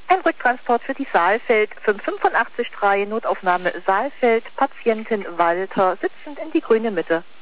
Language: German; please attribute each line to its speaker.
Speaker 1: Ein Rücktransport für die Saalfeld 585-3, Notaufnahme Saalfeld, Patientin Walter, sitzend in die grüne Mitte.